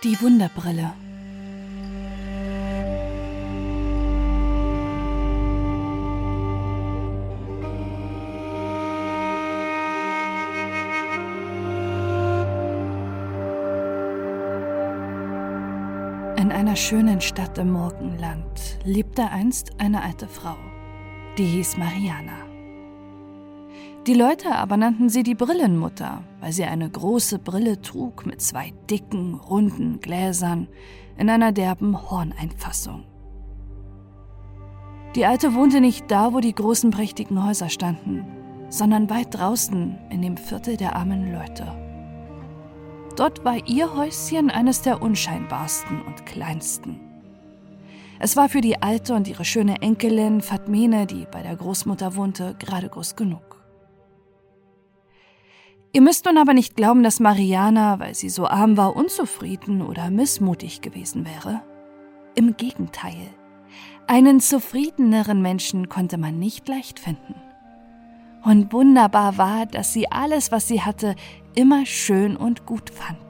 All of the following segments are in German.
Die Wunderbrille. In einer schönen Stadt im Morgenland lebte einst eine alte Frau, die hieß Mariana. Die Leute aber nannten sie die Brillenmutter, weil sie eine große Brille trug mit 2 dicken, runden Gläsern in einer derben Horneinfassung. Die Alte wohnte nicht da, wo die großen prächtigen Häuser standen, sondern weit draußen in dem Viertel der armen Leute. Dort war ihr Häuschen eines der unscheinbarsten und kleinsten. Es war für die Alte und ihre schöne Enkelin Fatmene, die bei der Großmutter wohnte, gerade groß genug. Ihr müsst nun aber nicht glauben, dass Mariana, weil sie so arm war, unzufrieden oder missmutig gewesen wäre. Im Gegenteil, einen zufriedeneren Menschen konnte man nicht leicht finden. Und wunderbar war, dass sie alles, was sie hatte, immer schön und gut fand.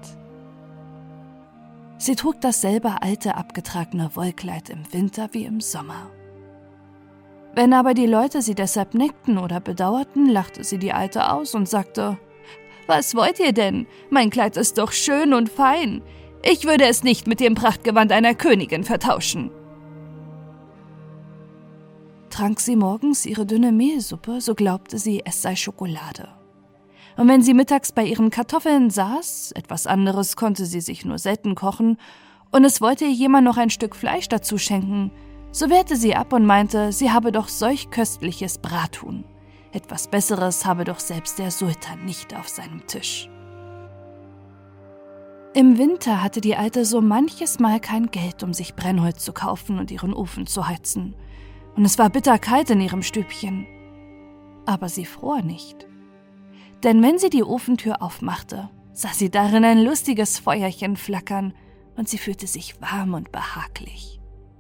Sie trug dasselbe alte, abgetragene Wollkleid im Winter wie im Sommer. Wenn aber die Leute sie deshalb neckten oder bedauerten, lachte sie die Alte aus und sagte: »Was wollt ihr denn? Mein Kleid ist doch schön und fein. Ich würde es nicht mit dem Prachtgewand einer Königin vertauschen.« Trank sie morgens ihre dünne Mehlsuppe, so glaubte sie, es sei Schokolade. Und wenn sie mittags bei ihren Kartoffeln saß, etwas anderes konnte sie sich nur selten kochen, und es wollte ihr jemand noch ein Stück Fleisch dazu schenken, so wehrte sie ab und meinte, sie habe doch solch köstliches Brathuhn. Etwas Besseres habe doch selbst der Sultan nicht auf seinem Tisch. Im Winter hatte die Alte so manches Mal kein Geld, um sich Brennholz zu kaufen und ihren Ofen zu heizen. Und es war bitterkalt in ihrem Stübchen. Aber sie fror nicht. Denn wenn sie die Ofentür aufmachte, sah sie darin ein lustiges Feuerchen flackern und sie fühlte sich warm und behaglich.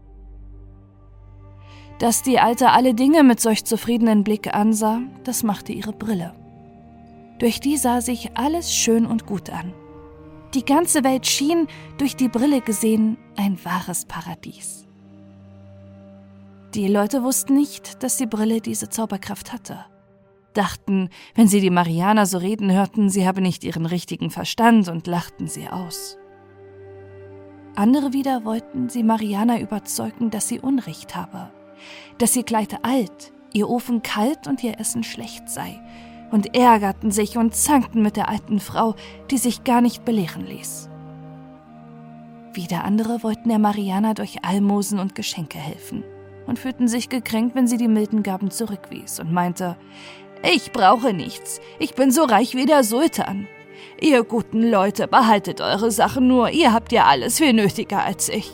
Dass die Alte alle Dinge mit solch zufriedenen Blick ansah, das machte ihre Brille. Durch die sah sich alles schön und gut an. Die ganze Welt schien, durch die Brille gesehen, ein wahres Paradies. Die Leute wussten nicht, dass die Brille diese Zauberkraft hatte. Dachten, wenn sie die Mariana so reden hörten, sie habe nicht ihren richtigen Verstand und lachten sie aus. Andere wieder wollten sie Mariana überzeugen, dass sie Unrecht habe, dass ihr Kleid alt, ihr Ofen kalt und ihr Essen schlecht sei, und ärgerten sich und zankten mit der alten Frau, die sich gar nicht belehren ließ. Wieder andere wollten der Mariana durch Almosen und Geschenke helfen und fühlten sich gekränkt, wenn sie die milden Gaben zurückwies und meinte: »Ich brauche nichts, ich bin so reich wie der Sultan. Ihr guten Leute, behaltet eure Sachen nur, ihr habt ja alles viel nötiger als ich.«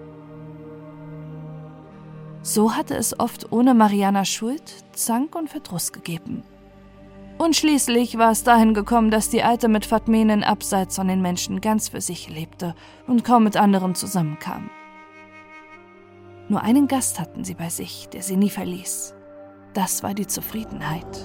So hatte es oft ohne Marianas Schuld Zank und Verdruss gegeben. Und schließlich war es dahin gekommen, dass die Alte mit Fatmenen abseits von den Menschen ganz für sich lebte und kaum mit anderen zusammenkam. Nur einen Gast hatten sie bei sich, der sie nie verließ. Das war die Zufriedenheit.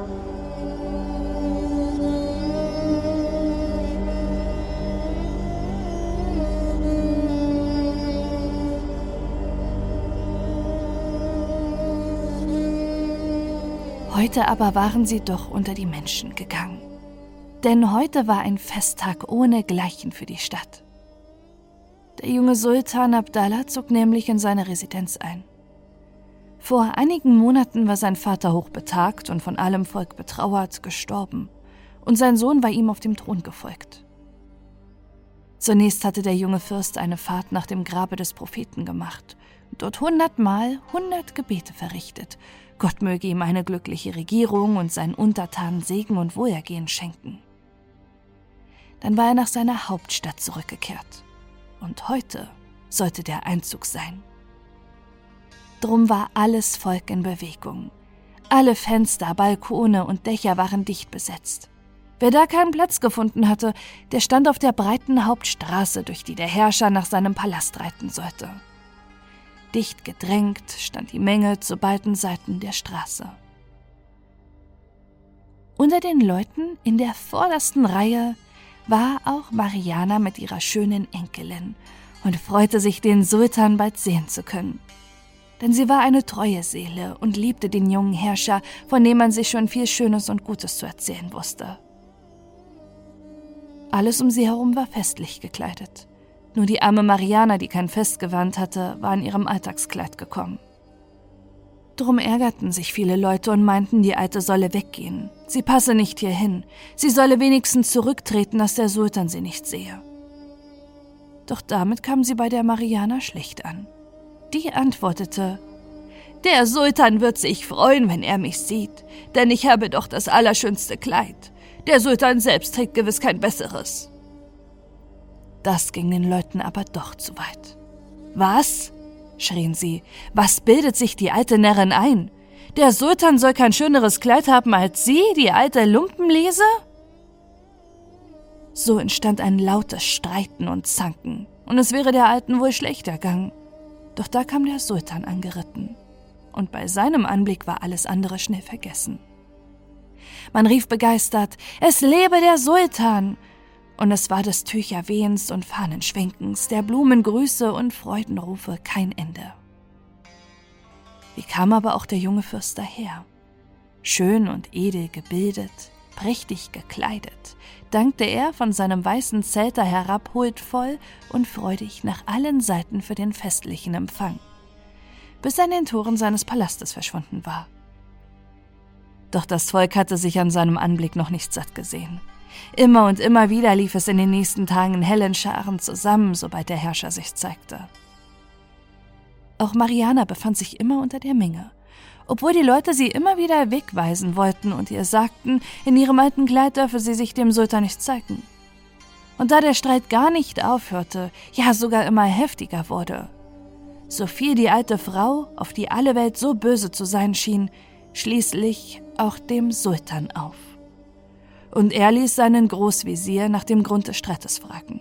Heute aber waren sie doch unter die Menschen gegangen. Denn heute war ein Festtag ohnegleichen für die Stadt. Der junge Sultan Abdallah zog nämlich in seine Residenz ein. Vor einigen Monaten war sein Vater hochbetagt und von allem Volk betrauert gestorben, und sein Sohn war ihm auf dem Thron gefolgt. Zunächst hatte der junge Fürst eine Fahrt nach dem Grabe des Propheten gemacht, dort 100-mal 100 Gebete verrichtet. Gott möge ihm eine glückliche Regierung und seinen Untertanen Segen und Wohlergehen schenken. Dann war er nach seiner Hauptstadt zurückgekehrt. Und heute sollte der Einzug sein. Drum war alles Volk in Bewegung. Alle Fenster, Balkone und Dächer waren dicht besetzt. Wer da keinen Platz gefunden hatte, der stand auf der breiten Hauptstraße, durch die der Herrscher nach seinem Palast reiten sollte. Dicht gedrängt stand die Menge zu beiden Seiten der Straße. Unter den Leuten in der vordersten Reihe war auch Mariana mit ihrer schönen Enkelin und freute sich, den Sultan bald sehen zu können. Denn sie war eine treue Seele und liebte den jungen Herrscher, von dem man sich schon viel Schönes und Gutes zu erzählen wusste. Alles um sie herum war festlich gekleidet. Nur die arme Mariana, die kein Festgewand hatte, war in ihrem Alltagskleid gekommen. Drum ärgerten sich viele Leute und meinten, die Alte solle weggehen. Sie passe nicht hierhin. Sie solle wenigstens zurücktreten, dass der Sultan sie nicht sehe. Doch damit kam sie bei der Mariana schlecht an. Die antwortete: »Der Sultan wird sich freuen, wenn er mich sieht, denn ich habe doch das allerschönste Kleid. Der Sultan selbst trägt gewiss kein besseres.« Das ging den Leuten aber doch zu weit. »Was?« schrien sie. »Was bildet sich die alte Närrin ein? Der Sultan soll kein schöneres Kleid haben als sie, die alte Lumpenliese?« So entstand ein lautes Streiten und Zanken, und es wäre der Alten wohl schlecht ergangen. Doch da kam der Sultan angeritten, und bei seinem Anblick war alles andere schnell vergessen. Man rief begeistert: »Es lebe der Sultan!« Und es war des Tücherwehens und Fahnenschwenkens, der Blumengrüße und Freudenrufe kein Ende. Wie kam aber auch der junge Fürst daher? Schön und edel gebildet, prächtig gekleidet, dankte er von seinem weißen Zelter herab huldvoll und freudig nach allen Seiten für den festlichen Empfang, bis er in den Toren seines Palastes verschwunden war. Doch das Volk hatte sich an seinem Anblick noch nicht satt gesehen. Immer und immer wieder lief es in den nächsten Tagen in hellen Scharen zusammen, sobald der Herrscher sich zeigte. Auch Mariana befand sich immer unter der Menge, obwohl die Leute sie immer wieder wegweisen wollten und ihr sagten, in ihrem alten Kleid dürfe sie sich dem Sultan nicht zeigen. Und da der Streit gar nicht aufhörte, ja sogar immer heftiger wurde, so fiel die alte Frau, auf die alle Welt so böse zu sein schien, schließlich auch dem Sultan auf. Und er ließ seinen Großvezier nach dem Grund des Streites fragen.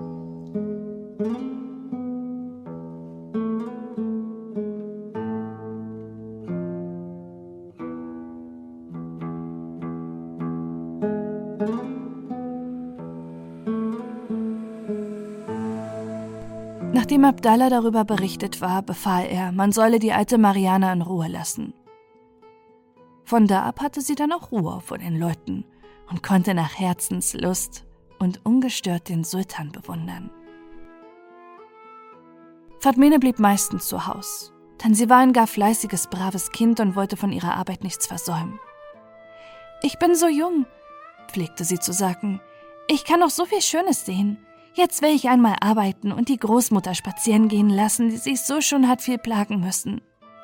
Nachdem Abdallah darüber berichtet war, befahl er, man solle die alte Mariana in Ruhe lassen. Von da ab hatte sie dann auch Ruhe vor den Leuten und konnte nach Herzenslust und ungestört den Sultan bewundern. Fatmene blieb meistens zu Haus, denn sie war ein gar fleißiges, braves Kind und wollte von ihrer Arbeit nichts versäumen. »Ich bin so jung«, pflegte sie zu sagen, »ich kann noch so viel Schönes sehen. Jetzt will ich einmal arbeiten und die Großmutter spazieren gehen lassen, die sich so schon hat viel plagen müssen.«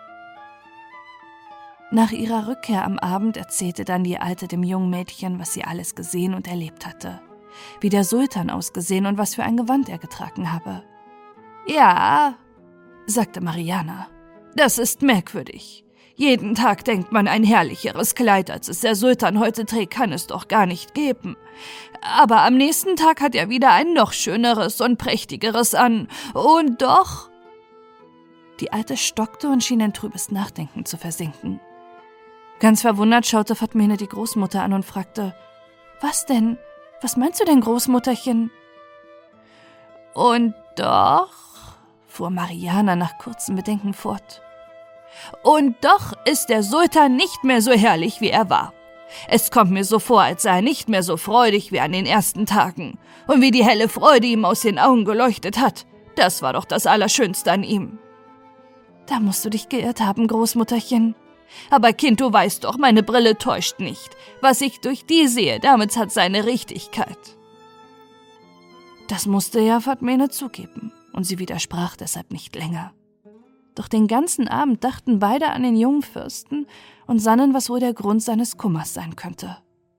Nach ihrer Rückkehr am Abend erzählte dann die Alte dem jungen Mädchen, was sie alles gesehen und erlebt hatte, wie der Sultan ausgesehen und was für ein Gewand er getragen habe. »Ja«, sagte Mariana, »das ist merkwürdig. Jeden Tag denkt man, ein herrlicheres Kleid, als es der Sultan heute trägt, kann es doch gar nicht geben. Aber am nächsten Tag hat er wieder ein noch schöneres und prächtigeres an. Und doch...« Die Alte stockte und schien in trübes Nachdenken zu versinken. Ganz verwundert schaute Fatmene die Großmutter an und fragte: »Was denn? Was meinst du denn, Großmutterchen?« »Und doch«, fuhr Mariana nach kurzem Bedenken fort, »und doch ist der Sultan nicht mehr so herrlich, wie er war. Es kommt mir so vor, als sei er nicht mehr so freudig wie an den ersten Tagen. Und wie die helle Freude ihm aus den Augen geleuchtet hat, das war doch das Allerschönste an ihm.« »Da musst du dich geirrt haben, Großmutterchen. Aber Kind, du weißt doch, meine Brille täuscht nicht. Was ich durch die sehe, damit hat seine Richtigkeit.« Das musste ja Fatmene zugeben, und sie widersprach deshalb nicht länger. Doch den ganzen Abend dachten beide an den jungen Fürsten und sannen, was wohl der Grund seines Kummers sein könnte.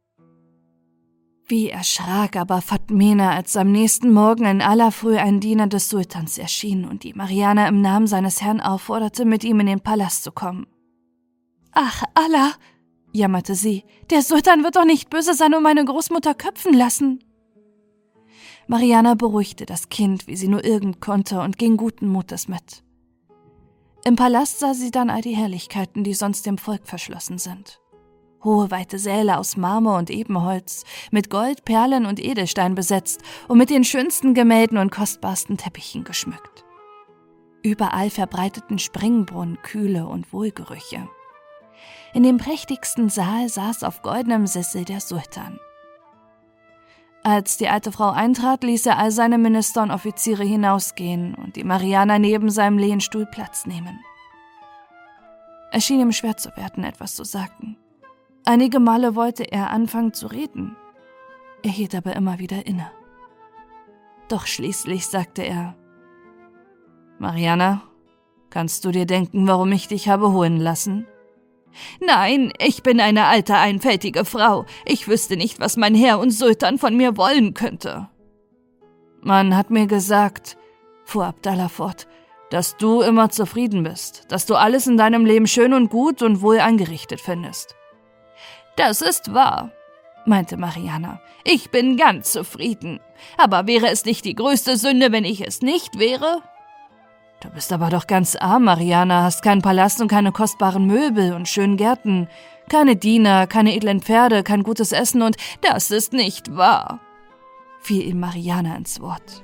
Wie erschrak aber Fatmene, als am nächsten Morgen in aller Früh ein Diener des Sultans erschien und die Mariana im Namen seines Herrn aufforderte, mit ihm in den Palast zu kommen. »Ach, Allah«, jammerte sie, »der Sultan wird doch nicht böse sein und meine Großmutter köpfen lassen.« Mariana beruhigte das Kind, wie sie nur irgend konnte, und ging guten Mutes mit. Im Palast sah sie dann all die Herrlichkeiten, die sonst dem Volk verschlossen sind. Hohe, weite Säle aus Marmor und Ebenholz, mit Gold, Perlen und Edelstein besetzt und mit den schönsten Gemälden und kostbarsten Teppichen geschmückt. Überall verbreiteten Springbrunnen Kühle und Wohlgerüche. In dem prächtigsten Saal saß auf goldenem Sessel der Sultan. Als die alte Frau eintrat, ließ er all seine Minister und Offiziere hinausgehen und die Mariana neben seinem Lehnstuhl Platz nehmen. Es schien ihm schwer zu werden, etwas zu sagen. Einige Male wollte er anfangen zu reden. Er hielt aber immer wieder inne. Doch schließlich sagte er: »Mariana, kannst du dir denken, warum ich dich habe holen lassen?« »Nein, ich bin eine alte, einfältige Frau. Ich wüsste nicht, was mein Herr und Sultan von mir wollen könnte.« »Man hat mir gesagt«, fuhr Abdallah fort, »dass du immer zufrieden bist, dass du alles in deinem Leben schön und gut und wohl eingerichtet findest.« »Das ist wahr«, meinte Mariana. »Ich bin ganz zufrieden. Aber wäre es nicht die größte Sünde, wenn ich es nicht wäre?« »Du bist aber doch ganz arm, Mariana, hast keinen Palast und keine kostbaren Möbel und schönen Gärten, keine Diener, keine edlen Pferde, kein gutes Essen und das ist nicht wahr«, fiel ihm Mariana ins Wort.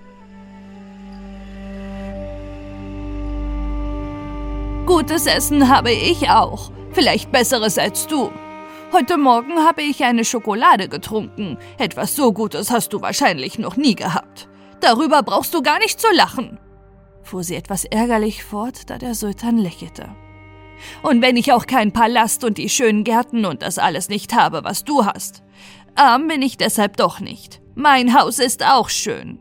»Gutes Essen habe ich auch, vielleicht besseres als du. Heute Morgen habe ich eine Schokolade getrunken. Etwas so Gutes hast du wahrscheinlich noch nie gehabt. Darüber brauchst du gar nicht zu lachen«, fuhr sie etwas ärgerlich fort, da der Sultan lächelte. »Und wenn ich auch keinen Palast und die schönen Gärten und das alles nicht habe, was du hast. Arm bin ich deshalb doch nicht. Mein Haus ist auch schön.«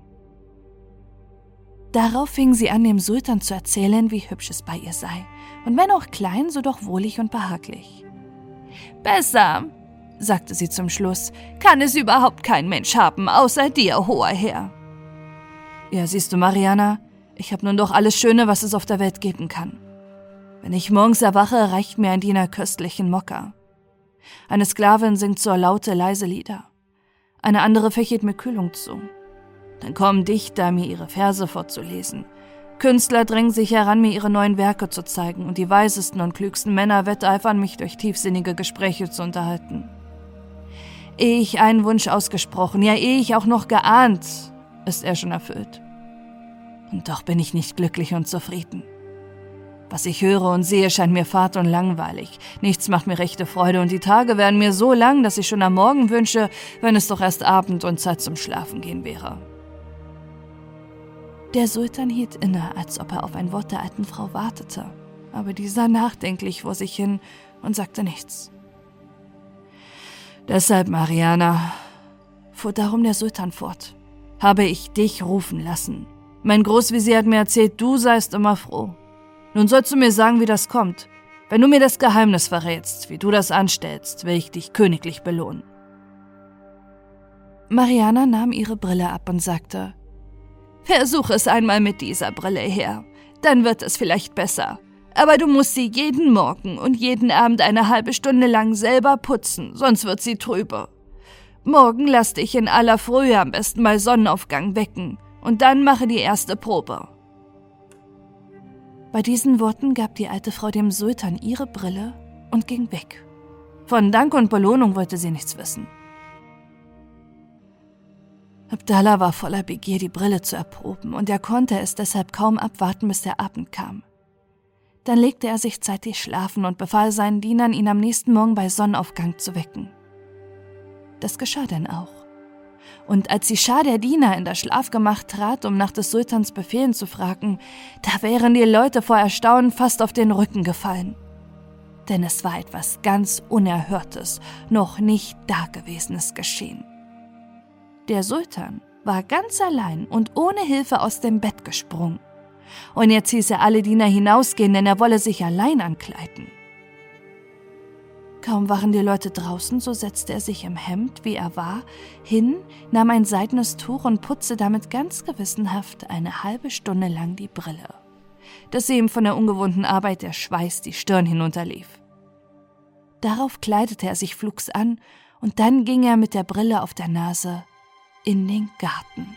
Darauf fing sie an, dem Sultan zu erzählen, wie hübsch es bei ihr sei, und wenn auch klein, so doch wohlig und behaglich. »Besser«, sagte sie zum Schluss, »kann es überhaupt kein Mensch haben, außer dir, hoher Herr.« »Ja, siehst du, Mariana, ich habe nun doch alles Schöne, was es auf der Welt geben kann. Wenn ich morgens erwache, reicht mir ein Diener köstlichen Mokka. Eine Sklavin singt so laute, leise Lieder. Eine andere fächelt mir Kühlung zu. Dann kommen Dichter, mir ihre Verse vorzulesen. Künstler drängen sich heran, mir ihre neuen Werke zu zeigen, und die weisesten und klügsten Männer wetteifern, mich durch tiefsinnige Gespräche zu unterhalten. Ehe ich einen Wunsch ausgesprochen, ja, ehe ich auch noch geahnt, ist er schon erfüllt. Und doch bin ich nicht glücklich und zufrieden. Was ich höre und sehe, scheint mir fad und langweilig. Nichts macht mir rechte Freude und die Tage werden mir so lang, dass ich schon am Morgen wünsche, wenn es doch erst Abend und Zeit zum Schlafen gehen wäre.« Der Sultan hielt inne, als ob er auf ein Wort der alten Frau wartete, aber die sah nachdenklich vor sich hin und sagte nichts. »Deshalb, Mariana«, fuhr darum der Sultan fort, »habe ich dich rufen lassen. Mein Großvezier hat mir erzählt, du seist immer froh. Nun sollst du mir sagen, wie das kommt. Wenn du mir das Geheimnis verrätst, wie du das anstellst, will ich dich königlich belohnen.« Mariana nahm ihre Brille ab und sagte: »Versuch es einmal mit dieser Brille her, dann wird es vielleicht besser. Aber du musst sie jeden Morgen und jeden Abend eine halbe Stunde lang selber putzen, sonst wird sie trübe. Morgen lass dich in aller Frühe am besten bei Sonnenaufgang wecken und dann mache die erste Probe.« Bei diesen Worten gab die alte Frau dem Sultan ihre Brille und ging weg. Von Dank und Belohnung wollte sie nichts wissen. Abdallah war voller Begier, die Brille zu erproben, und er konnte es deshalb kaum abwarten, bis der Abend kam. Dann legte er sich zeitig schlafen und befahl seinen Dienern, ihn am nächsten Morgen bei Sonnenaufgang zu wecken. Das geschah denn auch. Und als die Schar der Diener in das Schlafgemach trat, um nach des Sultans Befehlen zu fragen, da wären die Leute vor Erstaunen fast auf den Rücken gefallen. Denn es war etwas ganz Unerhörtes, noch nicht Dagewesenes geschehen. Der Sultan war ganz allein und ohne Hilfe aus dem Bett gesprungen. Und jetzt hieß er alle Diener hinausgehen, denn er wolle sich allein ankleiden. Kaum waren die Leute draußen, so setzte er sich im Hemd, wie er war, hin, nahm ein seidenes Tuch und putzte damit ganz gewissenhaft eine halbe Stunde lang die Brille, dass ihm von der ungewohnten Arbeit der Schweiß die Stirn hinunterlief. Darauf kleidete er sich flugs an, und dann ging er mit der Brille auf der Nase in den Garten.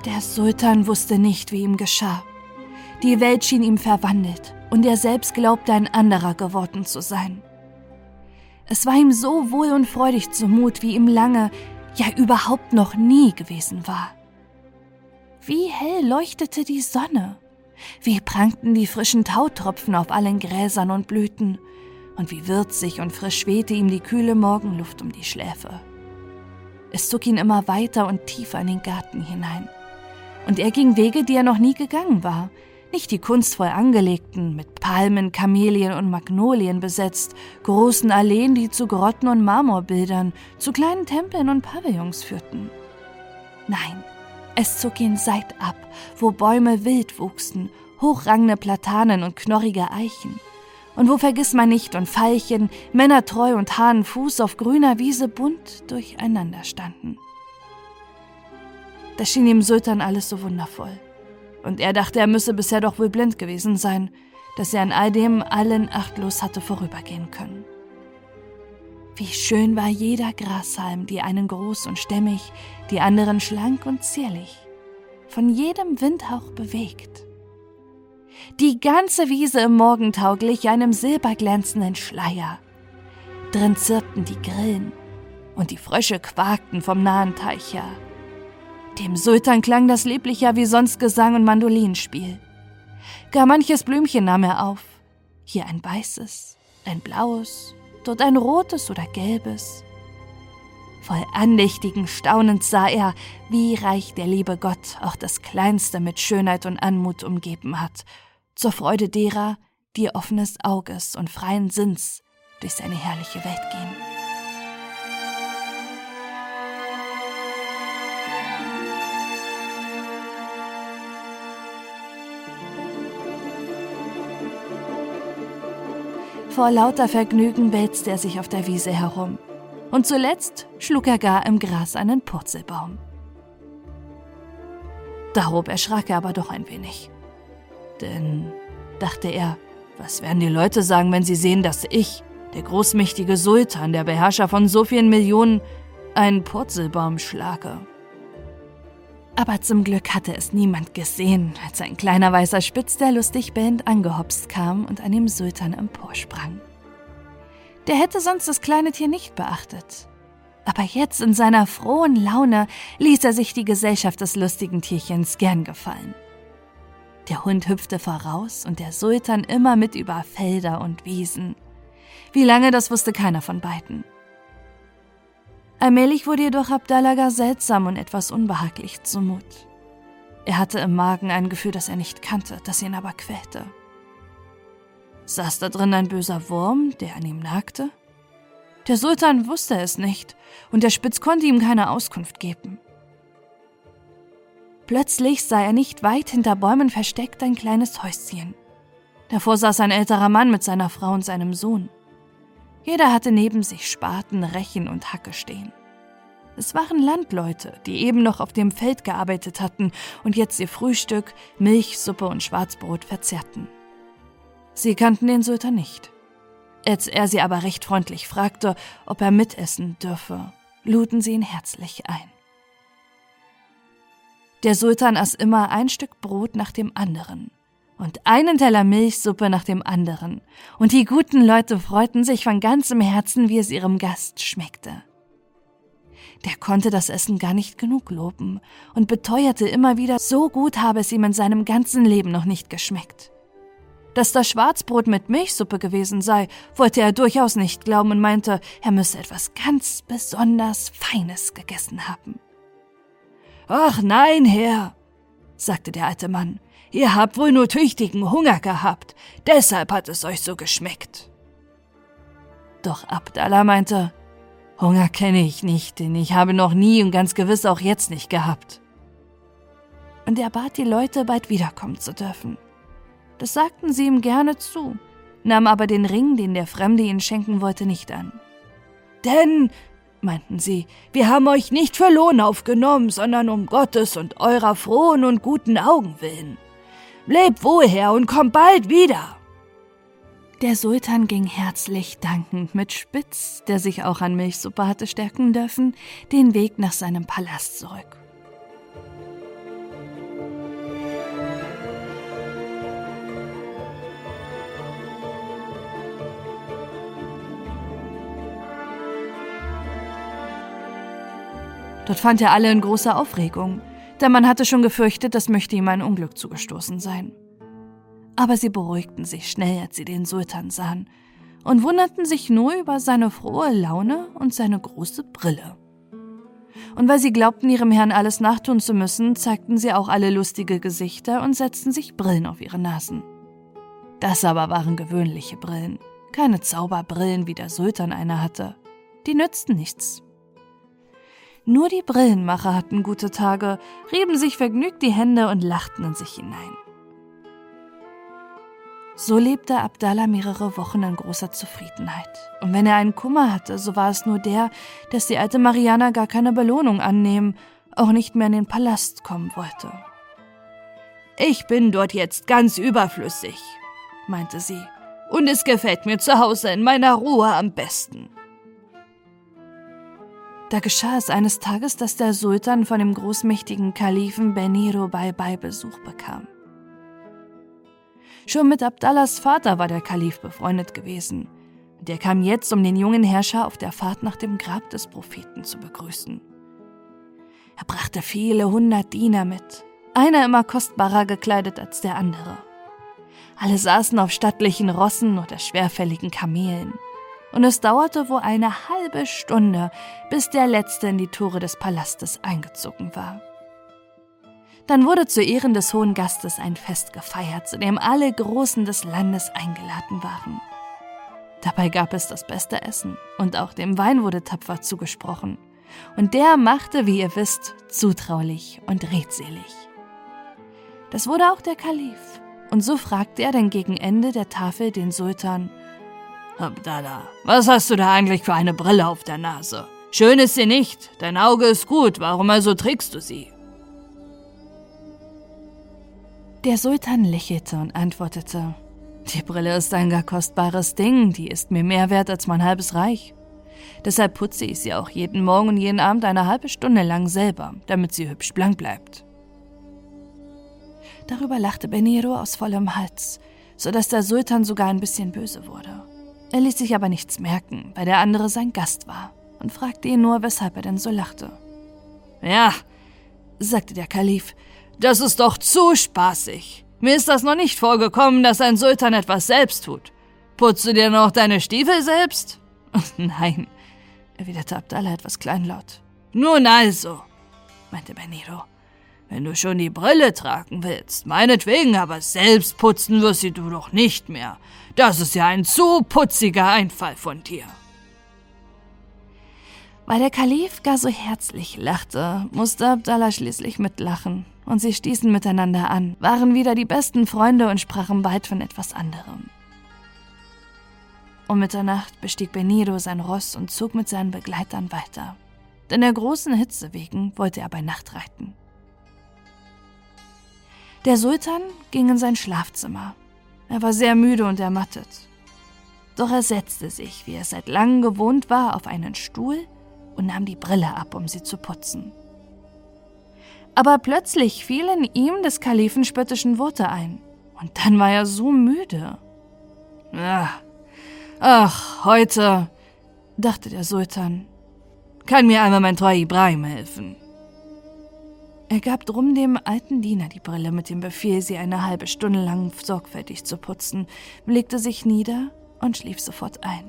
Der Sultan wusste nicht, wie ihm geschah. Die Welt schien ihm verwandelt und er selbst glaubte, ein anderer geworden zu sein. Es war ihm so wohl und freudig zumut, wie ihm lange, ja überhaupt noch nie gewesen war. Wie hell leuchtete die Sonne, wie prangten die frischen Tautropfen auf allen Gräsern und Blüten und wie würzig und frisch wehte ihm die kühle Morgenluft um die Schläfe. Es zog ihn immer weiter und tiefer in den Garten hinein. Und er ging Wege, die er noch nie gegangen war, nicht die kunstvoll angelegten, mit Palmen, Kamelien und Magnolien besetzt, großen Alleen, die zu Grotten und Marmorbildern, zu kleinen Tempeln und Pavillons führten. Nein, es zog ihn seitab, wo Bäume wild wuchsen, hochrangende Platanen und knorrige Eichen, und wo Vergissmeinnicht und Veilchen, Männertreu und Hahnenfuß auf grüner Wiese bunt durcheinander standen. Das schien dem Sultan alles so wundervoll. Und er dachte, er müsse bisher doch wohl blind gewesen sein, dass er an all dem allen achtlos hatte vorübergehen können. Wie schön war jeder Grashalm, die einen groß und stämmig, die anderen schlank und zierlich, von jedem Windhauch bewegt. Die ganze Wiese im Morgentau glich einem silberglänzenden Schleier. Drin zirpten die Grillen und die Frösche quakten vom nahen Teich her. Dem Sultan klang das lieblicher wie sonst Gesang und Mandolinenspiel. Gar manches Blümchen nahm er auf. Hier ein weißes, ein blaues, dort ein rotes oder gelbes. Voll andächtigen Staunens sah er, wie reich der liebe Gott auch das Kleinste mit Schönheit und Anmut umgeben hat, zur Freude derer, die offenes Auges und freien Sinns durch seine herrliche Welt gehen. Vor lauter Vergnügen wälzte er sich auf der Wiese herum. Und zuletzt schlug er gar im Gras einen Purzelbaum. Darob erschrak er aber doch ein wenig. Denn, dachte er, was werden die Leute sagen, wenn sie sehen, dass ich, der großmächtige Sultan, der Beherrscher von so vielen Millionen, einen Purzelbaum schlage? Aber zum Glück hatte es niemand gesehen, als ein kleiner weißer Spitz, der lustig bellend angehopst kam und an dem Sultan emporsprang. Der hätte sonst das kleine Tier nicht beachtet. Aber jetzt in seiner frohen Laune ließ er sich die Gesellschaft des lustigen Tierchens gern gefallen. Der Hund hüpfte voraus und der Sultan immer mit über Felder und Wiesen. Wie lange, das wusste keiner von beiden. Allmählich wurde jedoch Abdallah gar seltsam und etwas unbehaglich zumut. Er hatte im Magen ein Gefühl, das er nicht kannte, das ihn aber quälte. Saß da drin ein böser Wurm, der an ihm nagte? Der Sultan wusste es nicht, und der Spitz konnte ihm keine Auskunft geben. Plötzlich sah er nicht weit hinter Bäumen versteckt ein kleines Häuschen. Davor saß ein älterer Mann mit seiner Frau und seinem Sohn. Jeder hatte neben sich Spaten, Rechen und Hacke stehen. Es waren Landleute, die eben noch auf dem Feld gearbeitet hatten und jetzt ihr Frühstück, Milch, Suppe und Schwarzbrot verzehrten. Sie kannten den Sultan nicht. Als er sie aber recht freundlich fragte, ob er mitessen dürfe, luden sie ihn herzlich ein. Der Sultan aß immer ein Stück Brot nach dem anderen und einen Teller Milchsuppe nach dem anderen, und die guten Leute freuten sich von ganzem Herzen, wie es ihrem Gast schmeckte. Der konnte das Essen gar nicht genug loben und beteuerte immer wieder, so gut habe es ihm in seinem ganzen Leben noch nicht geschmeckt. Dass das Schwarzbrot mit Milchsuppe gewesen sei, wollte er durchaus nicht glauben und meinte, er müsse etwas ganz besonders Feines gegessen haben. »Ach nein, Herr«, sagte der alte Mann, »ihr habt wohl nur tüchtigen Hunger gehabt, deshalb hat es euch so geschmeckt.« Doch Abdallah meinte, »Hunger kenne ich nicht, denn ich habe noch nie und ganz gewiss auch jetzt nicht gehabt.« Und er bat die Leute, bald wiederkommen zu dürfen. Das sagten sie ihm gerne zu, nahm aber den Ring, den der Fremde ihnen schenken wollte, nicht an. »Denn«, meinten sie, »wir haben euch nicht für Lohn aufgenommen, sondern um Gottes und eurer frohen und guten Augen willen. Lebt wohl, Herr, und kommt bald wieder.« Der Sultan ging herzlich dankend mit Spitz, der sich auch an Milchsuppe hatte stärken dürfen, den Weg nach seinem Palast zurück. Dort fand er alle in großer Aufregung, denn man hatte schon gefürchtet, das möchte ihm ein Unglück zugestoßen sein. Aber sie beruhigten sich schnell, als sie den Sultan sahen, und wunderten sich nur über seine frohe Laune und seine große Brille. Und weil sie glaubten, ihrem Herrn alles nachtun zu müssen, zeigten sie auch alle lustige Gesichter und setzten sich Brillen auf ihre Nasen. Das aber waren gewöhnliche Brillen, keine Zauberbrillen, wie der Sultan eine hatte. Die nützten nichts. Nur die Brillenmacher hatten gute Tage, rieben sich vergnügt die Hände und lachten in sich hinein. So lebte Abdallah mehrere Wochen in großer Zufriedenheit. Und wenn er einen Kummer hatte, so war es nur der, dass die alte Mariana gar keine Belohnung annehmen, auch nicht mehr in den Palast kommen wollte. »Ich bin dort jetzt ganz überflüssig«, meinte sie, »und es gefällt mir zu Hause in meiner Ruhe am besten.« Da geschah es eines Tages, dass der Sultan von dem großmächtigen Kalifen Beniro Baybay Besuch bekam. Schon mit Abdallahs Vater war der Kalif befreundet gewesen. Der kam jetzt, um den jungen Herrscher auf der Fahrt nach dem Grab des Propheten zu begrüßen. Er brachte viele 100 Diener mit, einer immer kostbarer gekleidet als der andere. Alle saßen auf stattlichen Rossen oder schwerfälligen Kamelen. Und es dauerte wohl eine halbe Stunde, bis der Letzte in die Tore des Palastes eingezogen war. Dann wurde zu Ehren des hohen Gastes ein Fest gefeiert, zu dem alle Großen des Landes eingeladen waren. Dabei gab es das beste Essen und auch dem Wein wurde tapfer zugesprochen. Und der machte, wie ihr wisst, zutraulich und redselig. Das wurde auch der Kalif. Und so fragte er dann gegen Ende der Tafel den Sultan: »Abdallah, was hast du da eigentlich für eine Brille auf der Nase? Schön ist sie nicht, dein Auge ist gut, warum also trägst du sie?« Der Sultan lächelte und antwortete: »Die Brille ist ein gar kostbares Ding, die ist mir mehr wert als mein halbes Reich. Deshalb putze ich sie auch jeden Morgen und jeden Abend eine halbe Stunde lang selber, damit sie hübsch blank bleibt.« Darüber lachte Beniro aus vollem Hals, sodass der Sultan sogar ein bisschen böse wurde. Er ließ sich aber nichts merken, weil der andere sein Gast war, und fragte ihn nur, weshalb er denn so lachte. »Ja«, sagte der Kalif, »das ist doch zu spaßig. Mir ist das noch nicht vorgekommen, dass ein Sultan etwas selbst tut. Putzt du dir noch deine Stiefel selbst?« »Nein«, erwiderte Abdallah etwas kleinlaut. »Nun also«, meinte Beniro, »wenn du schon die Brille tragen willst, meinetwegen, aber selbst putzen wirst sie du doch nicht mehr. Das ist ja ein zu putziger Einfall von dir.« Weil der Kalif gar so herzlich lachte, musste Abdallah schließlich mitlachen, und sie stießen miteinander an, waren wieder die besten Freunde und sprachen bald von etwas anderem. Um Mitternacht bestieg Beniro sein Ross und zog mit seinen Begleitern weiter. Denn der großen Hitze wegen wollte er bei Nacht reiten. Der Sultan ging in sein Schlafzimmer. Er war sehr müde und ermattet. Doch er setzte sich, wie er es seit langem gewohnt war, auf einen Stuhl und nahm die Brille ab, um sie zu putzen. Aber plötzlich fielen ihm des Kalifen spöttischen Worte ein. Und dann war er so müde. »Ach, heute«, dachte der Sultan, »kann mir einmal mein treuer Ibrahim helfen.« Er gab drum dem alten Diener die Brille mit dem Befehl, sie eine halbe Stunde lang sorgfältig zu putzen, legte sich nieder und schlief sofort ein.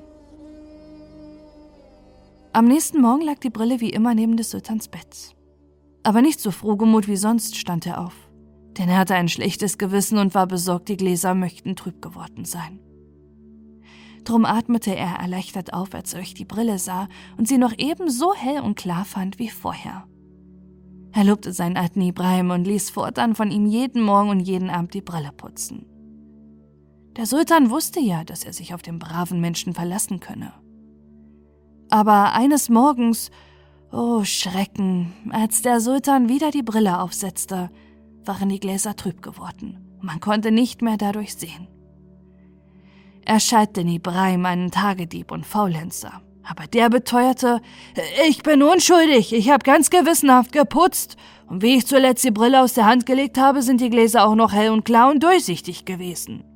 Am nächsten Morgen lag die Brille wie immer neben des Sultans Bett. Aber nicht so frohgemut wie sonst stand er auf, denn er hatte ein schlechtes Gewissen und war besorgt, die Gläser möchten trüb geworden sein. Drum atmete er erleichtert auf, als er durch die Brille sah und sie noch ebenso hell und klar fand wie vorher. Er lobte seinen alten Ibrahim und ließ fortan von ihm jeden Morgen und jeden Abend die Brille putzen. Der Sultan wusste ja, dass er sich auf den braven Menschen verlassen könne. Aber eines Morgens, oh Schrecken, als der Sultan wieder die Brille aufsetzte, waren die Gläser trüb geworden. Man konnte nicht mehr dadurch sehen. Er schalt den Ibrahim, einen Tagedieb und Faulenzer. Aber der beteuerte: »Ich bin unschuldig, ich habe ganz gewissenhaft geputzt. Und wie ich zuletzt die Brille aus der Hand gelegt habe, sind die Gläser auch noch hell und klar und durchsichtig gewesen.«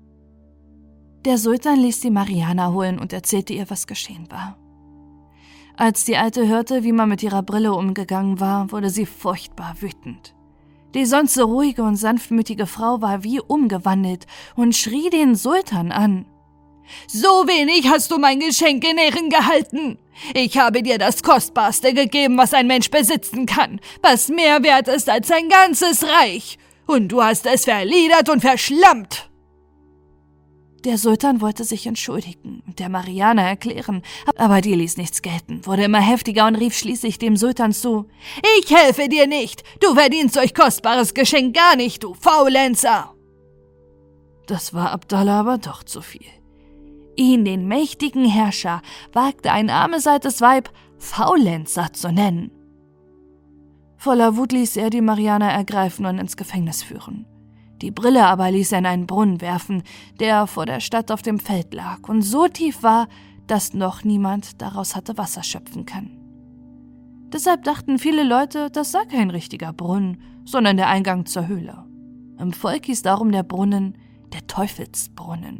Der Sultan ließ die Mariana holen und erzählte ihr, was geschehen war. Als die Alte hörte, wie man mit ihrer Brille umgegangen war, wurde sie furchtbar wütend. Die sonst so ruhige und sanftmütige Frau war wie umgewandelt und schrie den Sultan an. »So wenig hast du mein Geschenk in Ehren gehalten! Ich habe dir das Kostbarste gegeben, was ein Mensch besitzen kann, was mehr wert ist als sein ganzes Reich, und du hast es verliedert und verschlammt!« Der Sultan wollte sich entschuldigen und der Mariana erklären, aber die ließ nichts gelten, wurde immer heftiger und rief schließlich dem Sultan zu: »Ich helfe dir nicht! Du verdienst solch kostbares Geschenk gar nicht, du Faulenzer!« Das war Abdallah aber doch zu viel. Ihn, den mächtigen Herrscher, wagte ein armes altes Weib Faulenzer zu nennen. Voller Wut ließ er die Mariana ergreifen und ins Gefängnis führen. Die Brille aber ließ er in einen Brunnen werfen, der vor der Stadt auf dem Feld lag und so tief war, dass noch niemand daraus hatte Wasser schöpfen können. Deshalb dachten viele Leute, das sei kein richtiger Brunnen, sondern der Eingang zur Höhle. Im Volk hieß darum der Brunnen der Teufelsbrunnen.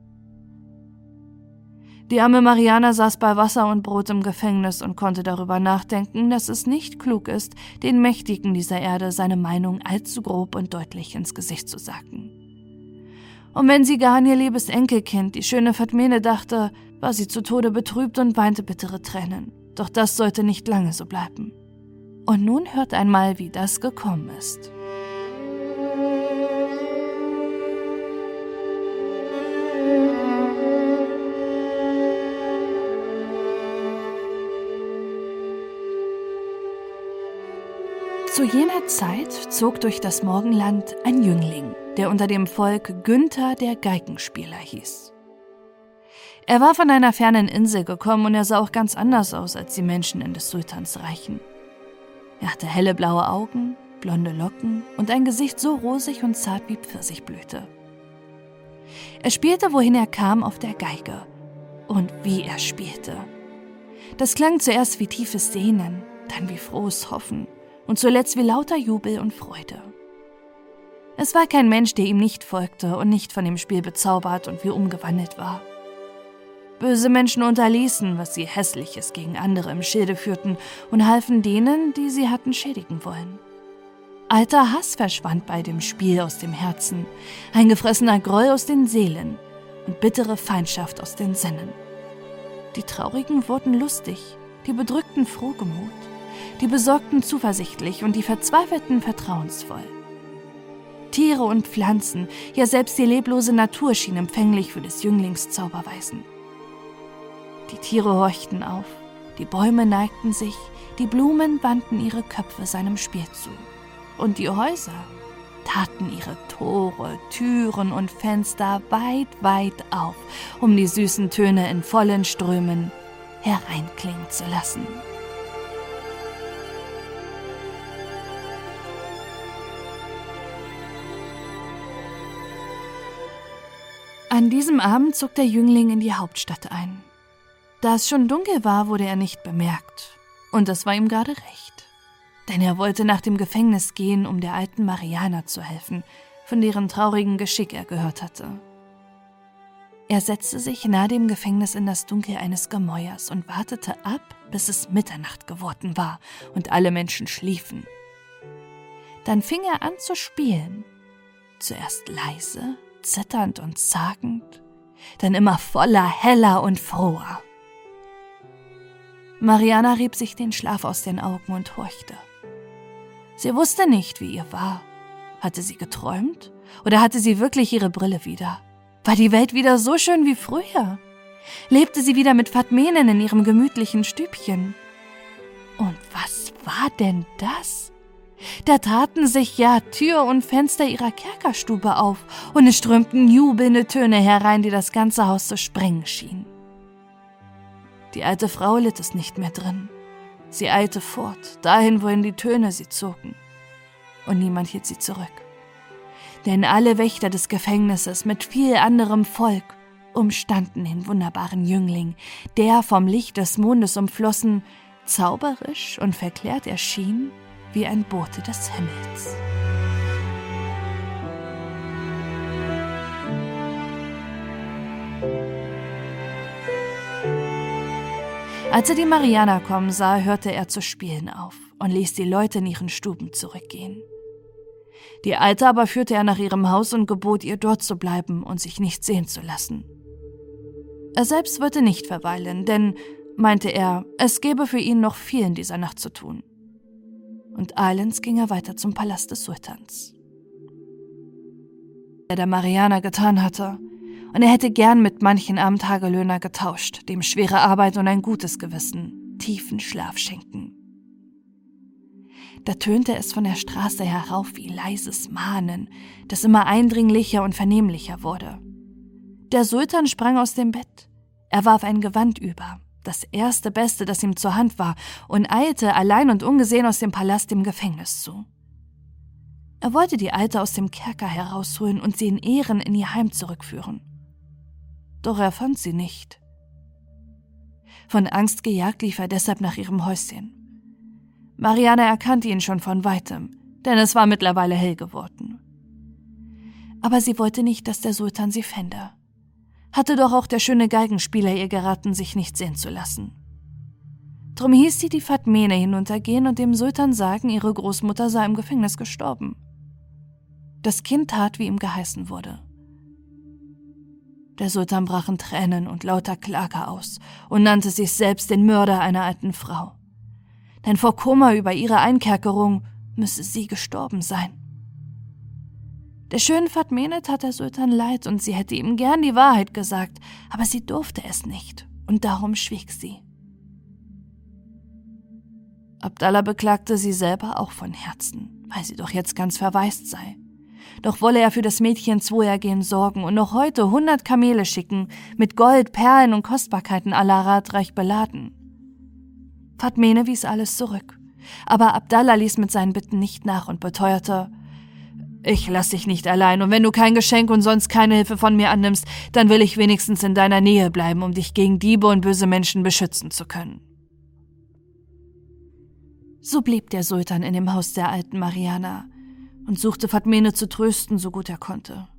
Die arme Mariana saß bei Wasser und Brot im Gefängnis und konnte darüber nachdenken, dass es nicht klug ist, den Mächtigen dieser Erde seine Meinung allzu grob und deutlich ins Gesicht zu sagen. Und wenn sie gar an ihr liebes Enkelkind, die schöne Fatmene, dachte, war sie zu Tode betrübt und weinte bittere Tränen. Doch das sollte nicht lange so bleiben. Und nun hört einmal, wie das gekommen ist. Zu jener Zeit zog durch das Morgenland ein Jüngling, der unter dem Volk Günther der Geigenspieler hieß. Er war von einer fernen Insel gekommen und er sah auch ganz anders aus als die Menschen in des Sultans Reichen. Er hatte helle blaue Augen, blonde Locken und ein Gesicht so rosig und zart wie Pfirsichblüte. Er spielte, wohin er kam, auf der Geige. Und wie er spielte! Das klang zuerst wie tiefes Sehnen, dann wie frohes Hoffen und zuletzt wie lauter Jubel und Freude. Es war kein Mensch, der ihm nicht folgte und nicht von dem Spiel bezaubert und wie umgewandelt war. Böse Menschen unterließen, was sie Hässliches gegen andere im Schilde führten und halfen denen, die sie hatten schädigen wollen. Alter Hass verschwand bei dem Spiel aus dem Herzen, eingefressener Groll aus den Seelen und bittere Feindschaft aus den Sinnen. Die Traurigen wurden lustig, die Bedrückten frohgemut, die Besorgten zuversichtlich und die Verzweifelten vertrauensvoll. Tiere und Pflanzen, ja selbst die leblose Natur schien empfänglich für des Jünglings Zauberweisen. Die Tiere horchten auf, die Bäume neigten sich, die Blumen wandten ihre Köpfe seinem Spiel zu. Und die Häuser taten ihre Tore, Türen und Fenster weit, weit auf, um die süßen Töne in vollen Strömen hereinklingen zu lassen. An diesem Abend zog der Jüngling in die Hauptstadt ein. Da es schon dunkel war, wurde er nicht bemerkt. Und das war ihm gerade recht. Denn er wollte nach dem Gefängnis gehen, um der alten Mariana zu helfen, von deren traurigen Geschick er gehört hatte. Er setzte sich nahe dem Gefängnis in das Dunkel eines Gemäuers und wartete ab, bis es Mitternacht geworden war und alle Menschen schliefen. Dann fing er an zu spielen. Zuerst leise, zitternd und zagend, dann immer voller, heller und froher. Mariana rieb sich den Schlaf aus den Augen und horchte. Sie wusste nicht, wie ihr war. Hatte sie geträumt? Oder hatte sie wirklich ihre Brille wieder? War die Welt wieder so schön wie früher? Lebte sie wieder mit Fatmenen in ihrem gemütlichen Stübchen? Und was war denn das? Da taten sich ja Tür und Fenster ihrer Kerkerstube auf und es strömten jubelnde Töne herein, die das ganze Haus zu sprengen schienen. Die alte Frau litt es nicht mehr drin. Sie eilte fort, dahin, wohin die Töne sie zogen. Und niemand hielt sie zurück. Denn alle Wächter des Gefängnisses mit viel anderem Volk umstanden den wunderbaren Jüngling, der vom Licht des Mondes umflossen, zauberisch und verklärt erschien wie ein Bote des Himmels. Als er die Mariana kommen sah, hörte er zu spielen auf und ließ die Leute in ihren Stuben zurückgehen. Die Alte aber führte er nach ihrem Haus und gebot ihr, dort zu bleiben und sich nicht sehen zu lassen. Er selbst wollte nicht verweilen, denn, meinte er, es gäbe für ihn noch viel in dieser Nacht zu tun. Und eilends ging er weiter zum Palast des Sultans. Er der Mariana getan hatte, und er hätte gern mit manchen armen Tagelöhner getauscht, dem schwere Arbeit und ein gutes Gewissen tiefen Schlaf schenken. Da tönte es von der Straße herauf wie leises Mahnen, das immer eindringlicher und vernehmlicher wurde. Der Sultan sprang aus dem Bett. Er warf ein Gewand über, das erste Beste, das ihm zur Hand war, und eilte allein und ungesehen aus dem Palast dem Gefängnis zu. Er wollte die Alte aus dem Kerker herausholen und sie in Ehren in ihr Heim zurückführen. Doch er fand sie nicht. Von Angst gejagt lief er deshalb nach ihrem Häuschen. Mariana erkannte ihn schon von weitem, denn es war mittlerweile hell geworden. Aber sie wollte nicht, dass der Sultan sie fände. Hatte doch auch der schöne Geigenspieler ihr geraten, sich nicht sehen zu lassen. Drum hieß sie die Fatmene hinuntergehen und dem Sultan sagen, ihre Großmutter sei im Gefängnis gestorben. Das Kind tat, wie ihm geheißen wurde. Der Sultan brach in Tränen und lauter Klage aus und nannte sich selbst den Mörder einer alten Frau. Denn vor Kummer über ihre Einkerkerung müsse sie gestorben sein. Der schönen Fatmene tat der Sultan leid und sie hätte ihm gern die Wahrheit gesagt, aber sie durfte es nicht und darum schwieg sie. Abdallah beklagte sie selber auch von Herzen, weil sie doch jetzt ganz verwaist sei. Doch wolle er für das Mädchen Zwoergen sorgen und noch heute 100 Kamele schicken, mit Gold, Perlen und Kostbarkeiten aller Art reich beladen. Fatmene wies alles zurück, aber Abdallah ließ mit seinen Bitten nicht nach und beteuerte: »Ich lass dich nicht allein, und wenn du kein Geschenk und sonst keine Hilfe von mir annimmst, dann will ich wenigstens in deiner Nähe bleiben, um dich gegen Diebe und böse Menschen beschützen zu können.« So blieb der Sultan in dem Haus der alten Mariana und suchte Fatmene zu trösten, so gut er konnte.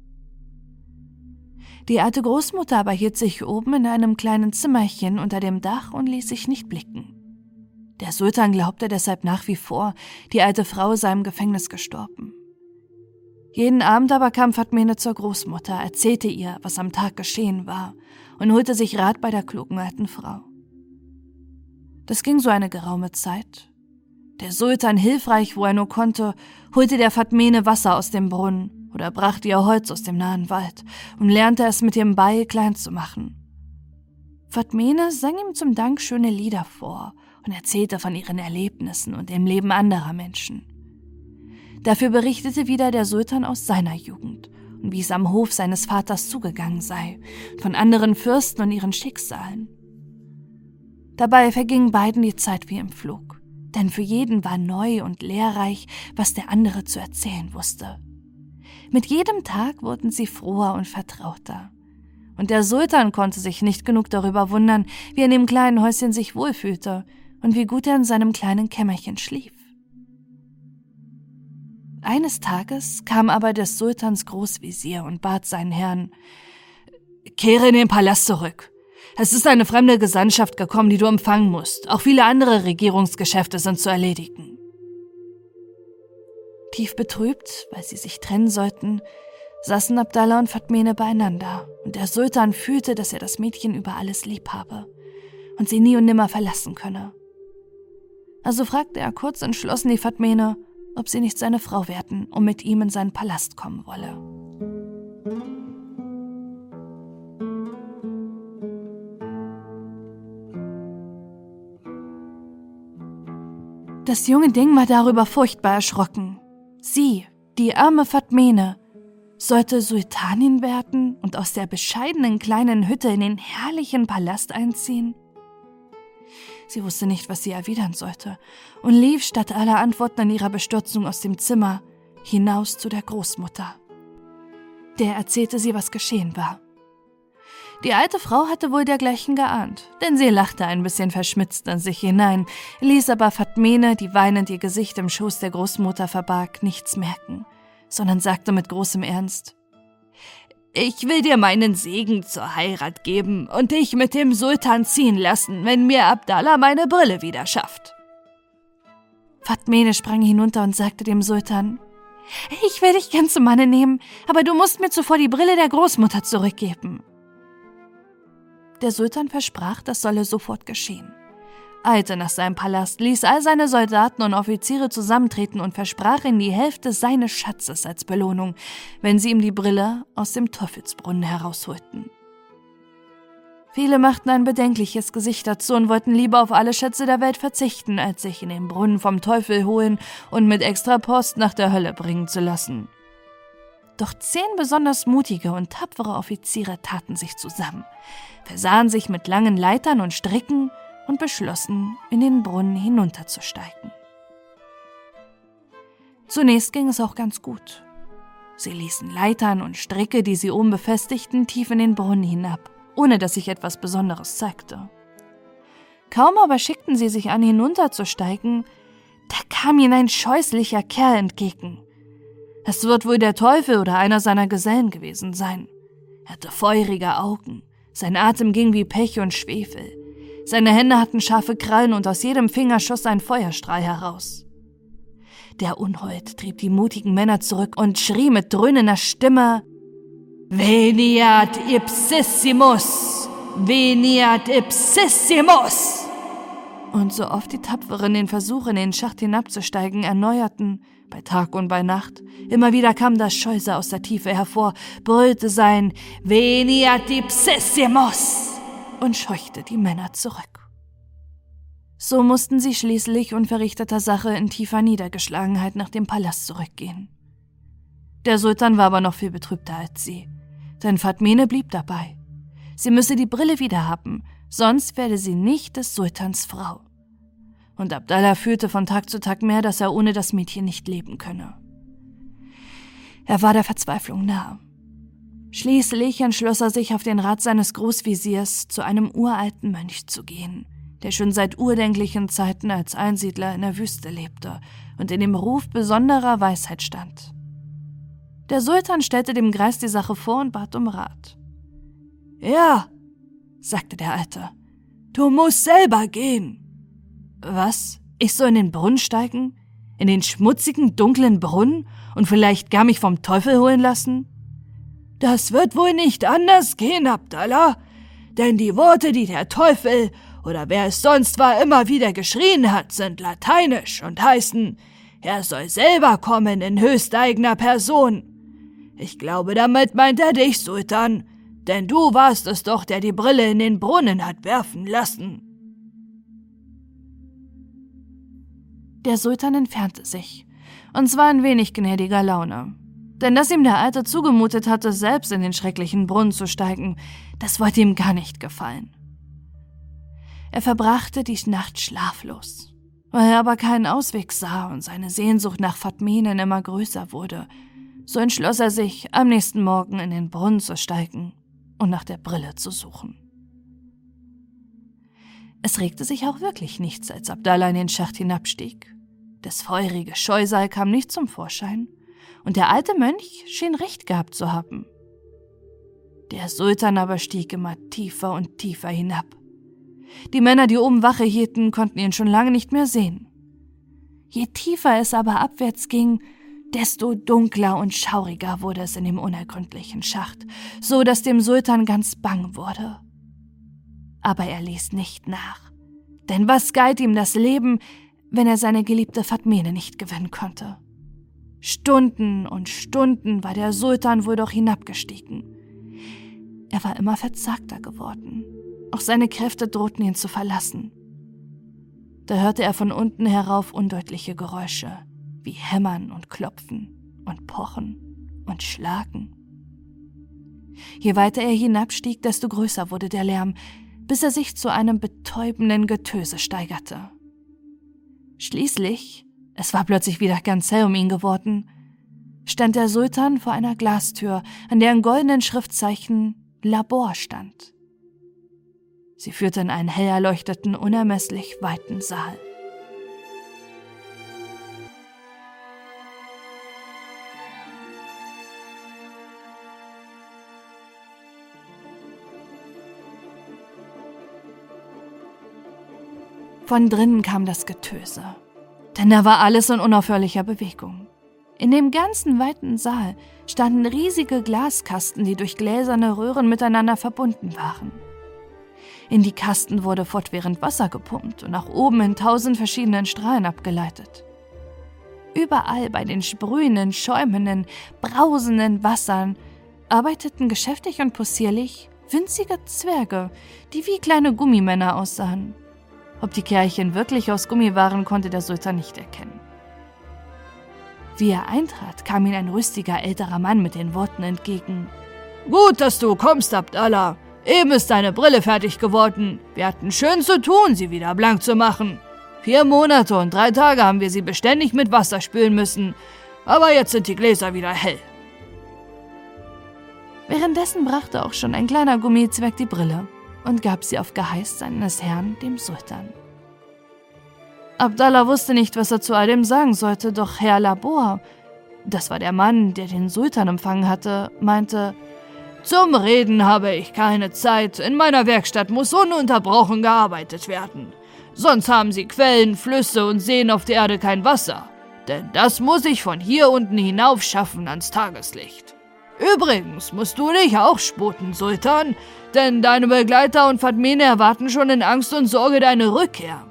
Die alte Großmutter aber hielt sich oben in einem kleinen Zimmerchen unter dem Dach und ließ sich nicht blicken. Der Sultan glaubte deshalb nach wie vor, die alte Frau sei im Gefängnis gestorben. Jeden Abend aber kam Fatmene zur Großmutter, erzählte ihr, was am Tag geschehen war, und holte sich Rat bei der klugen alten Frau. Das ging so eine geraume Zeit. Der Sultan, hilfreich, wo er nur konnte, holte der Fatmene Wasser aus dem Brunnen oder brachte ihr Holz aus dem nahen Wald und lernte es mit dem Beil klein zu machen. Fatmene sang ihm zum Dank schöne Lieder vor und erzählte von ihren Erlebnissen und dem Leben anderer Menschen. Dafür berichtete wieder der Sultan aus seiner Jugend und wie es am Hof seines Vaters zugegangen sei, von anderen Fürsten und ihren Schicksalen. Dabei verging beiden die Zeit wie im Flug, denn für jeden war neu und lehrreich, was der andere zu erzählen wusste. Mit jedem Tag wurden sie froher und vertrauter. Und der Sultan konnte sich nicht genug darüber wundern, wie er in dem kleinen Häuschen sich wohlfühlte und wie gut er in seinem kleinen Kämmerchen schlief. Eines Tages kam aber des Sultans Großvezier und bat seinen Herrn: »Kehre in den Palast zurück. Es ist eine fremde Gesandtschaft gekommen, die du empfangen musst. Auch viele andere Regierungsgeschäfte sind zu erledigen.« Tief betrübt, weil sie sich trennen sollten, saßen Abdallah und Fatmene beieinander, und der Sultan fühlte, dass er das Mädchen über alles lieb habe und sie nie und nimmer verlassen könne. Also fragte er kurz entschlossen die Fatmene, ob sie nicht seine Frau werden und mit ihm in seinen Palast kommen wolle. Das junge Ding war darüber furchtbar erschrocken. Sie, die arme Fatmene, sollte Sultanin werden und aus der bescheidenen kleinen Hütte in den herrlichen Palast einziehen? Sie wusste nicht, was sie erwidern sollte und lief statt aller Antworten in ihrer Bestürzung aus dem Zimmer hinaus zu der Großmutter. Der erzählte sie, was geschehen war. Die alte Frau hatte wohl dergleichen geahnt, denn sie lachte ein bisschen verschmitzt in sich hinein, ließ aber Fatmene, die weinend ihr Gesicht im Schoß der Großmutter verbarg, nichts merken, sondern sagte mit großem Ernst: Ich will dir meinen Segen zur Heirat geben und dich mit dem Sultan ziehen lassen, wenn mir Abdallah meine Brille wieder schafft. Fatmene sprang hinunter und sagte dem Sultan: Ich will dich gern zum Manne nehmen, aber du musst mir zuvor die Brille der Großmutter zurückgeben. Der Sultan versprach, das solle sofort geschehen, eilte nach seinem Palast, ließ all seine Soldaten und Offiziere zusammentreten und versprach ihnen die Hälfte seines Schatzes als Belohnung, wenn sie ihm die Brille aus dem Teufelsbrunnen herausholten. Viele machten ein bedenkliches Gesicht dazu und wollten lieber auf alle Schätze der Welt verzichten, als sich in den Brunnen vom Teufel holen und mit extra Post nach der Hölle bringen zu lassen. Doch 10 besonders mutige und tapfere Offiziere taten sich zusammen, versahen sich mit langen Leitern und Stricken und beschlossen, in den Brunnen hinunterzusteigen. Zunächst ging es auch ganz gut. Sie ließen Leitern und Stricke, die sie oben befestigten, tief in den Brunnen hinab, ohne dass sich etwas Besonderes zeigte. Kaum aber schickten sie sich an, hinunterzusteigen, da kam ihnen ein scheußlicher Kerl entgegen. Es wird wohl der Teufel oder einer seiner Gesellen gewesen sein. Er hatte feurige Augen, sein Atem ging wie Pech und Schwefel. Seine Hände hatten scharfe Krallen und aus jedem Finger schoss ein Feuerstrahl heraus. Der Unhold trieb die mutigen Männer zurück und schrie mit dröhnender Stimme: Veniat ipsissimus! Veniat ipsissimus! Und so oft die Tapferen den Versuch, in den Schacht hinabzusteigen, erneuerten, bei Tag und bei Nacht, immer wieder kam das Scheusal aus der Tiefe hervor, brüllte sein Veniat ipsissimus und scheuchte die Männer zurück. So mussten sie schließlich unverrichteter Sache in tiefer Niedergeschlagenheit nach dem Palast zurückgehen. Der Sultan war aber noch viel betrübter als sie, denn Fatmene blieb dabei. Sie müsse die Brille wieder haben, sonst werde sie nicht des Sultans Frau. Und Abdallah fühlte von Tag zu Tag mehr, dass er ohne das Mädchen nicht leben könne. Er war der Verzweiflung nahe. Schließlich entschloss er sich, auf den Rat seines Großveziers zu einem uralten Mönch zu gehen, der schon seit urdenklichen Zeiten als Einsiedler in der Wüste lebte und in dem Ruf besonderer Weisheit stand. Der Sultan stellte dem Greis die Sache vor und bat um Rat. »Ja«, sagte der Alte, »du musst selber gehen.« »Was? Ich soll in den Brunnen steigen? In den schmutzigen, dunklen Brunnen und vielleicht gar mich vom Teufel holen lassen?« »Das wird wohl nicht anders gehen, Abdallah, denn die Worte, die der Teufel oder wer es sonst war immer wieder geschrien hat, sind lateinisch und heißen, er soll selber kommen in höchsteigener Person. Ich glaube, damit meint er dich, Sultan, denn du warst es doch, der die Brille in den Brunnen hat werfen lassen.« Der Sultan entfernte sich, und zwar in wenig gnädiger Laune. Denn dass ihm der Alte zugemutet hatte, selbst in den schrecklichen Brunnen zu steigen, das wollte ihm gar nicht gefallen. Er verbrachte die Nacht schlaflos. Weil er aber keinen Ausweg sah und seine Sehnsucht nach Fatmene immer größer wurde, so entschloss er sich, am nächsten Morgen in den Brunnen zu steigen und nach der Brille zu suchen. Es regte sich auch wirklich nichts, als Abdallah in den Schacht hinabstieg. Das feurige Scheusal kam nicht zum Vorschein, und der alte Mönch schien recht gehabt zu haben. Der Sultan aber stieg immer tiefer und tiefer hinab. Die Männer, die oben Wache hielten, konnten ihn schon lange nicht mehr sehen. Je tiefer es aber abwärts ging, desto dunkler und schauriger wurde es in dem unergründlichen Schacht, so dass dem Sultan ganz bang wurde. Aber er ließ nicht nach, denn was galt ihm das Leben, wenn er seine geliebte Fatmene nicht gewinnen konnte? Stunden und Stunden war der Sultan wohl doch hinabgestiegen. Er war immer verzagter geworden, auch seine Kräfte drohten ihn zu verlassen. Da hörte er von unten herauf undeutliche Geräusche, wie Hämmern und Klopfen und Pochen und Schlagen. Je weiter er hinabstieg, desto größer wurde der Lärm, bis er sich zu einem betäubenden Getöse steigerte. Schließlich, es war plötzlich wieder ganz hell um ihn geworden, stand der Sultan vor einer Glastür, an der in goldenen Schriftzeichen Labor stand. Sie führte in einen hell erleuchteten, unermesslich weiten Saal. Von drinnen kam das Getöse, denn da war alles in unaufhörlicher Bewegung. In dem ganzen weiten Saal standen riesige Glaskasten, die durch gläserne Röhren miteinander verbunden waren. In die Kasten wurde fortwährend Wasser gepumpt und nach oben in 1000 verschiedenen Strahlen abgeleitet. Überall bei den sprühenden, schäumenden, brausenden Wassern arbeiteten geschäftig und possierlich winzige Zwerge, die wie kleine Gummimänner aussahen. Ob die Kerlchen wirklich aus Gummi waren, konnte der Sultan nicht erkennen. Wie er eintrat, kam ihm ein rüstiger älterer Mann mit den Worten entgegen: »Gut, dass du kommst, Abdallah. Eben ist deine Brille fertig geworden. Wir hatten schön zu tun, sie wieder blank zu machen. 4 Monate und 3 Tage haben wir sie beständig mit Wasser spülen müssen. Aber jetzt sind die Gläser wieder hell.« Währenddessen brachte auch schon ein kleiner Gummizwerg die Brille und gab sie auf Geheiß seines Herrn, dem Sultan. Abdallah wusste nicht, was er zu all dem sagen sollte, doch Herr Labor, das war der Mann, der den Sultan empfangen hatte, meinte: »Zum Reden habe ich keine Zeit. In meiner Werkstatt muss ununterbrochen gearbeitet werden. Sonst haben sie Quellen, Flüsse und Seen auf der Erde kein Wasser. Denn das muss ich von hier unten hinauf schaffen ans Tageslicht. Übrigens musst du dich auch sputen, Sultan, denn deine Begleiter und Fatmene erwarten schon in Angst und Sorge deine Rückkehr.«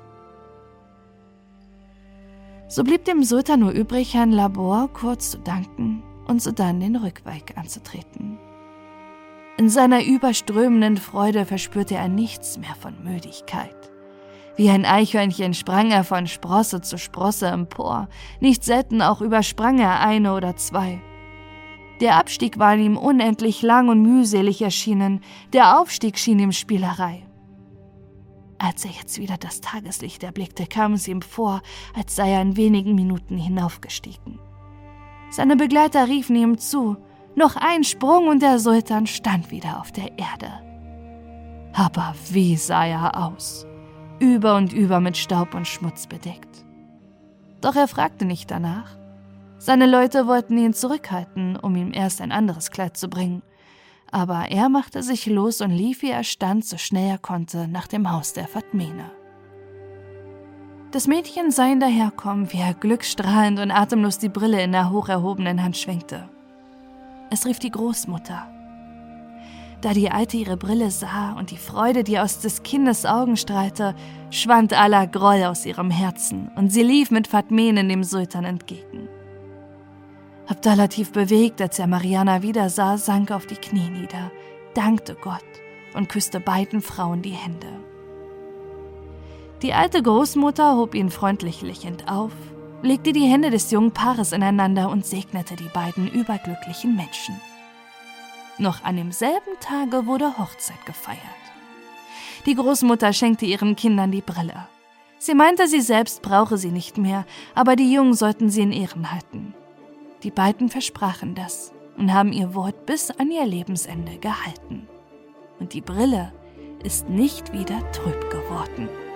So blieb dem Sultan nur übrig, Herrn Labor kurz zu danken und sodann den Rückweg anzutreten. In seiner überströmenden Freude verspürte er nichts mehr von Müdigkeit. Wie ein Eichhörnchen sprang er von Sprosse zu Sprosse empor, nicht selten auch übersprang er eine oder 2. Der Abstieg war ihm unendlich lang und mühselig erschienen, der Aufstieg schien ihm Spielerei. Als er jetzt wieder das Tageslicht erblickte, kam es ihm vor, als sei er in wenigen Minuten hinaufgestiegen. Seine Begleiter riefen ihm zu: noch ein Sprung und der Sultan stand wieder auf der Erde. Aber wie sah er aus? Über und über mit Staub und Schmutz bedeckt. Doch er fragte nicht danach. Seine Leute wollten ihn zurückhalten, um ihm erst ein anderes Kleid zu bringen. Aber er machte sich los und lief, wie er stand, so schnell er konnte, nach dem Haus der Fatmene. Das Mädchen sah ihn daherkommen, wie er glückstrahlend und atemlos die Brille in der hoch erhobenen Hand schwenkte. Es rief die Großmutter. Da die Alte ihre Brille sah und die Freude, die aus des Kindes Augen strahlte, schwand aller Groll aus ihrem Herzen und sie lief mit Fatmene dem Sultan entgegen. Abdallah, tief bewegt, als er Mariana wiedersah, sank auf die Knie nieder, dankte Gott und küsste beiden Frauen die Hände. Die alte Großmutter hob ihn freundlich lächelnd auf, legte die Hände des jungen Paares ineinander und segnete die beiden überglücklichen Menschen. Noch an demselben Tage wurde Hochzeit gefeiert. Die Großmutter schenkte ihren Kindern die Brille. Sie meinte, sie selbst brauche sie nicht mehr, aber die Jungen sollten sie in Ehren halten. Die beiden versprachen das und haben ihr Wort bis an ihr Lebensende gehalten. Und die Brille ist nicht wieder trüb geworden.